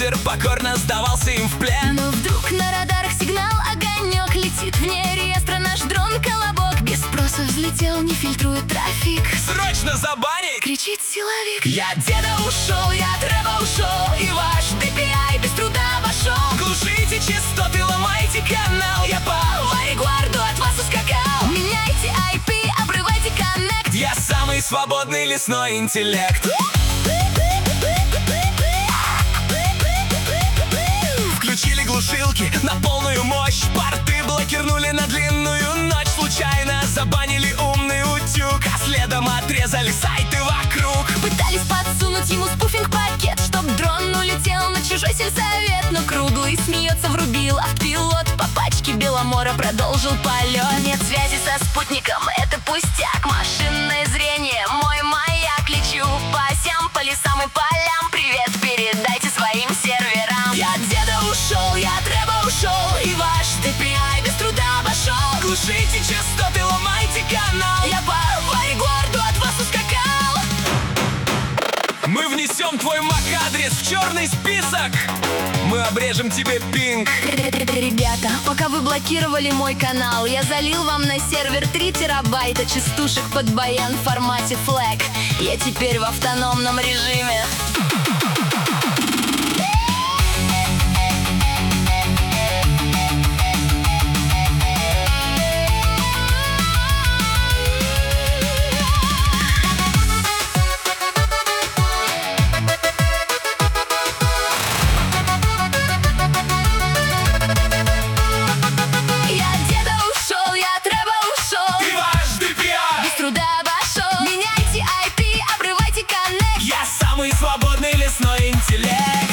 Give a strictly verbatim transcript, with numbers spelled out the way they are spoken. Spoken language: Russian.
юзер покорно сдавался им в плен. Но вдруг на радарах сигнал, огонек, летит вне реестра наш дрон-колобок. Без спроса взлетел, не фильтрует трафик. Срочно забанить! Кричит силовик. Я деда ушел, я трэба ушел, и ваш ди пи ай без труда обошел. Глушите частоты, ломайте канал, я по Варигварду от вас ускакал. Меняйте ай пи, обрывайте коннект. Я самый свободный лесной интеллект. Включили глушилки на полную мощь, порты блокирнули на длинную ночь. Случайно забанили умный утюг, а следом отрезали сайты вокруг. Пытались подсунуть ему спуфинг-пакет, чтоб дрон улетел на чужой сельсовет. Но круглый смеется, врубил автопилот, по пачке Беломора продолжил полет. Нет связи со спутником, это пустяк. Машинное зрение, мой маяк. Лечу по осям, по лесам и полям. Привет передайте своим серверам. Я деда ушел, я трэба ушел, и ваш ди пи ай без труда обошел. Глушите частоты, ломайте канал, я по Варигварду от вас ускакал. Мы внесем твой мак-адрес в черный список. Мы обрежем тебе пинг. Ребята, пока вы блокировали мой канал, я залил вам на сервер три терабайта частушек под баян в формате флэг. Я теперь в автономном режиме. Меняйте ай пи, обрывайте коннект. Я самый свободный лесной интеллект.